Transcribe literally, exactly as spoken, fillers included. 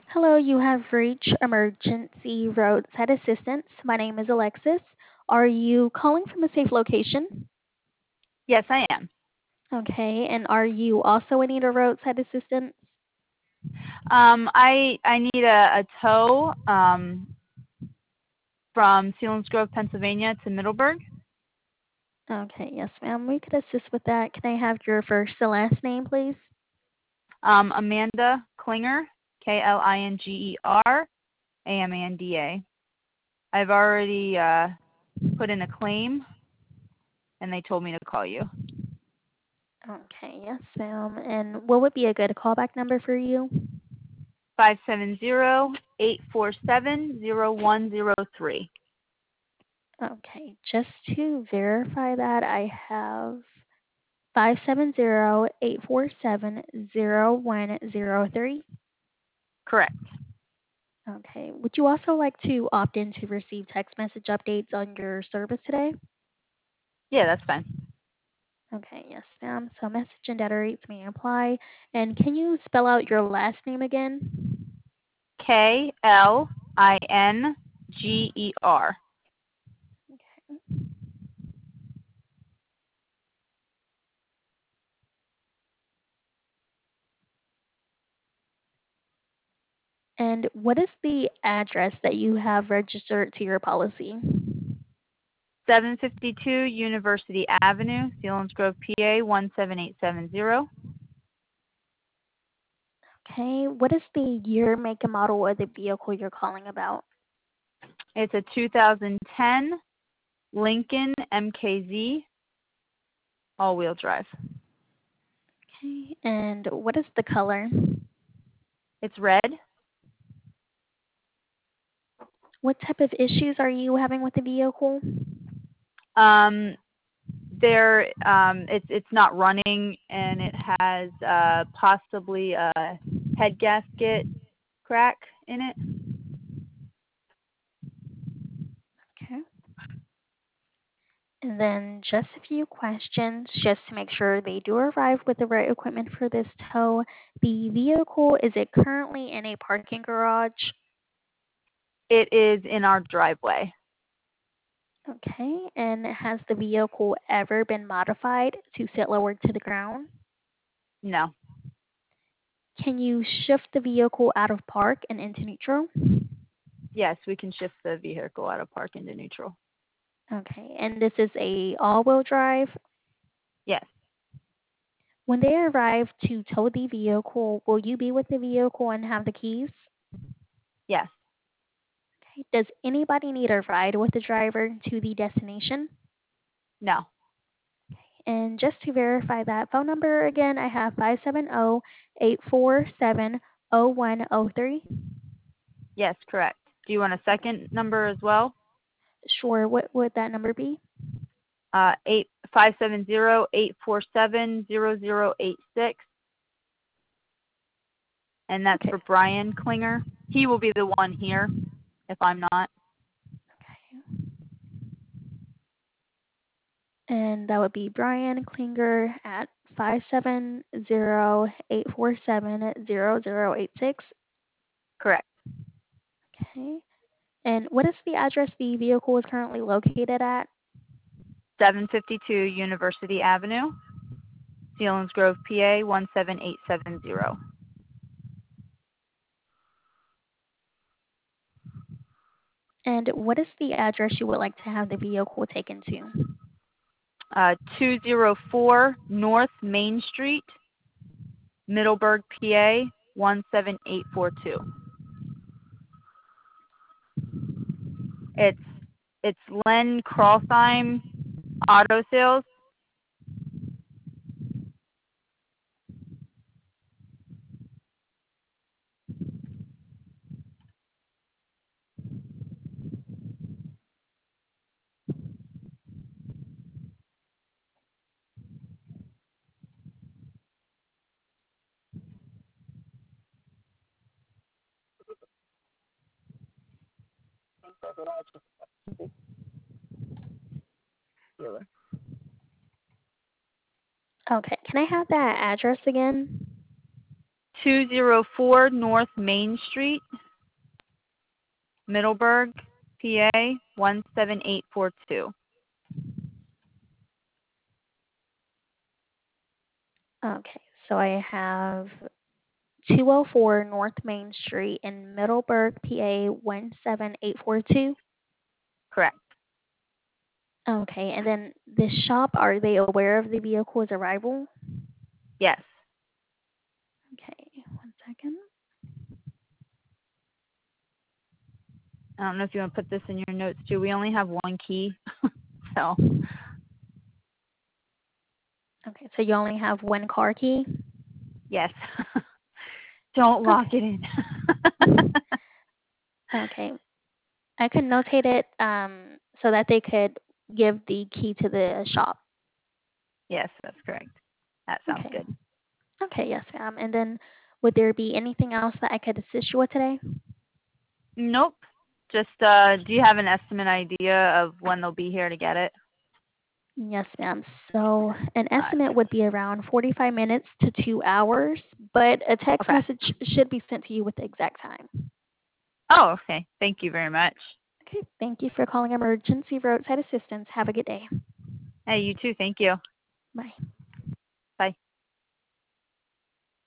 Hello, you have reached Emergency Roadside Assistance. My name is Alexis. Are you calling from a safe location? Yes, I am. Okay, and are you also in need of roadside assistance? Um, I I need a, a tow um, from Selinsgrove, Pennsylvania to Middleburg. Okay, yes, ma'am. We could assist with that. Can I have your first and last name, please? Um, Amanda Klinger, K L I N G E R, A M A N D A. I've already uh, put in a claim, and they told me to call you. Okay, yes, ma'am. And what would be a good callback number for you? Five seven zero eight four seven zero one zero three. Okay, just to verify that, I have five seven zero eight four seven zero one zero three. Correct. Okay. Would you also like to opt in to receive text message updates on your service today? Yeah, that's fine. Okay, yes, ma'am. So message and data rates may apply. And can you spell out your last name again? K L I N G E R. Okay. And what is the address that you have registered to your policy? seven fifty-two University Avenue, Selinsgrove, P A one seven eight seven zero. Okay. What is the year, make, and model of the vehicle you're calling about? It's a two thousand ten Lincoln M K Z all-wheel drive. Okay. And what is the color? It's red. What type of issues are you having with the vehicle? Um, there, um, it's it's not running, and it has uh, possibly a head gasket crack in it. Okay. And then just a few questions just to make sure they do arrive with the right equipment for this tow. The vehicle, is it currently in a parking garage? It is in our driveway. Okay. And has the vehicle ever been modified to sit lower to the ground? No. Can you shift the vehicle out of park and into neutral? Yes, we can shift the vehicle out of park into neutral. Okay. And this is a all-wheel drive. Yes. When they arrive to tow the vehicle, will you be with the vehicle and have the keys? Yes. Okay. Does anybody need a ride with the driver to the destination? No. And just to verify that phone number again, I have five seven zero eight four seven zero one zero three. Yes, correct. Do you want a second number as well? Sure, what would that number be? Uh, eight five seven zero eight four seven zero zero eight six, and that's Okay. for Brian Klinger. He will be the one here if I'm not. Okay. And that would be Brian Klinger at five seven zero eight four seven zero zero eight six. Correct. Okay. And what is the address the vehicle is currently located at? seven fifty-two University Avenue, Selinsgrove, P A one seven eight seven zero. And what is the address you would like to have the vehicle taken to? Uh, two oh four North Main Street, Middleburg, P A one seven eight four two. It's it's Len Kralsheim Auto Sales. Okay. Can I have that address again? two oh four North Main Street, Middleburg, P A one seven eight four two. Okay, so I have two oh four North Main Street in Middleburg, P A one seven eight four two. Correct. Okay, and then the shop, are they aware of the vehicle's arrival? Yes. Okay, one second. I don't know if you want to put this in your notes too. We only have one key, so. Okay, so you only have one car key? Yes. Don't lock Okay. it in. Okay. I could notate it um, so that they could give the key to the shop. Yes, that's correct. That sounds Okay. good. Okay, yes, ma'am. And then would there be anything else that I could assist you with today? Nope. Just, uh, do you have an estimate idea of when they'll be here to get it? Yes, ma'am. So an Five. estimate would be around forty-five minutes to two hours, but a text Okay. message should be sent to you with the exact time. Oh, okay. Thank you very much. Okay, thank you for calling Emergency Roadside Assistance. Have a good day. Hey, you too. Thank you. Bye.